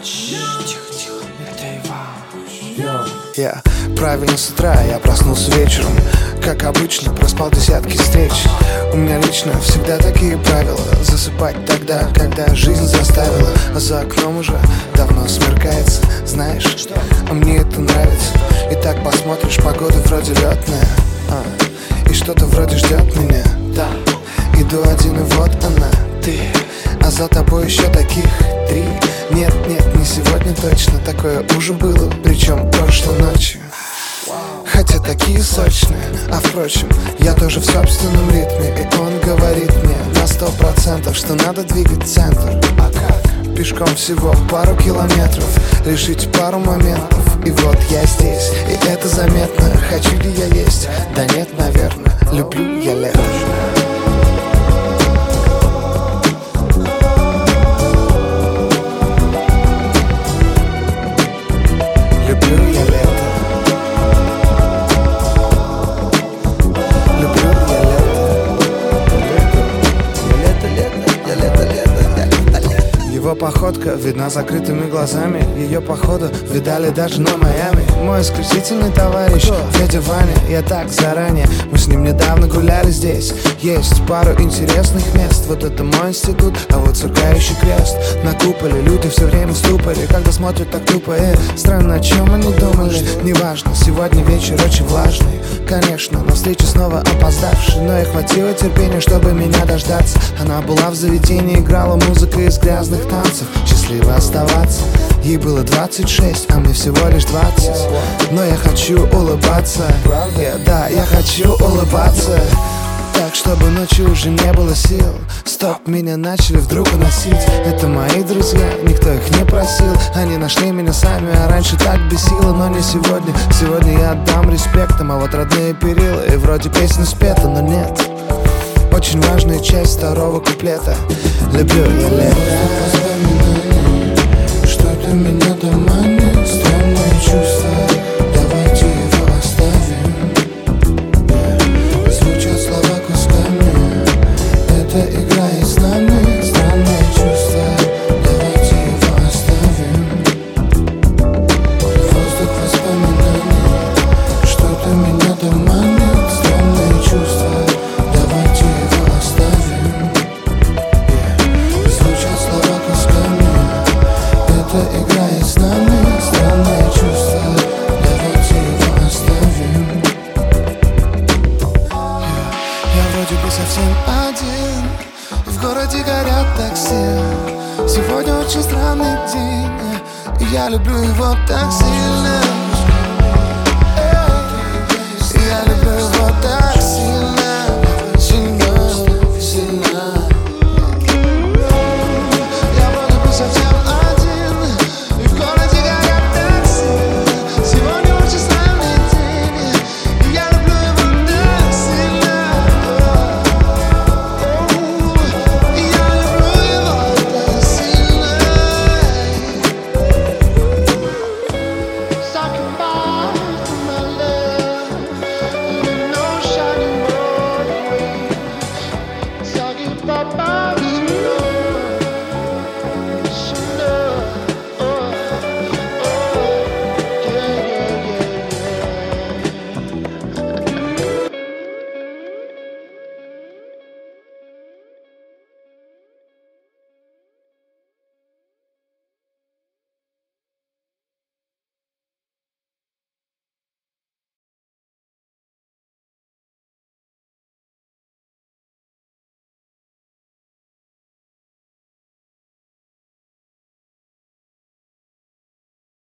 Правильно, с утра я проснулся вечером. Как обычно, проспал десятки встреч. У меня лично всегда такие правила: засыпать тогда, когда жизнь заставила. А за окном уже давно смеркается. Знаешь, а мне это нравится. И так посмотришь, погода вроде летная, и что-то вроде ждет меня. Да, иду один, и вот она, ты. А за тобой еще таких 3. Нет, не сегодня точно. Такое уже было, причем прошлой ночью. Хотя такие сочные. А впрочем, я тоже в собственном ритме. И он говорит мне на 100%, что надо двигать центр. А как? Пешком всего пару километров, решить пару моментов. И вот я здесь, и это заметно. Хочу ли я есть? Да нет, наверное. Люблю я лето. Его походка видна закрытыми глазами. Ее походу видали даже на Майами. Мой исключительный товарищ дядя Ваня. Я так заранее, мы с ним недавно гуляли здесь. Есть пару интересных мест. Вот это мой институт, а вот сверкающий крест. На куполе люди все время в ступоре, когда смотрят так тупо. Странно, о чем они думали. Неважно, сегодня вечер очень влажный. Конечно, на встречу снова опоздавший. Но ей хватило терпения, чтобы меня дождаться. Она была в заведении, играла музыка из грязных танцев. Счастливо оставаться. Ей было 26, а мне всего лишь 20. Но я хочу улыбаться. Да, я хочу улыбаться. Так, чтобы ночью уже не было сил. Стоп, меня начали вдруг уносить. Это мои друзья, никто их не просил. Они нашли меня сами, а раньше так бесило. Но не сегодня, сегодня я отдам респектом. А вот родные перила, и вроде песня спета, но нет. Очень важная часть второго куплета. Люблю я лето. Что-то меня доманит, странное чувство. Давайте его оставим. Звучат слова кусками. Это играет с нами. Странное чувство. Давайте его оставим. Воздух воспоминаний. Что-то меня доманит, странное чувство. Давайте его оставим. Звучат слова кусками. Это играет с нами. Странное чувство. Давайте его оставим. Я вроде бы совсем один. В городе горят такси. Сегодня очень странный день. И я люблю его так сильно.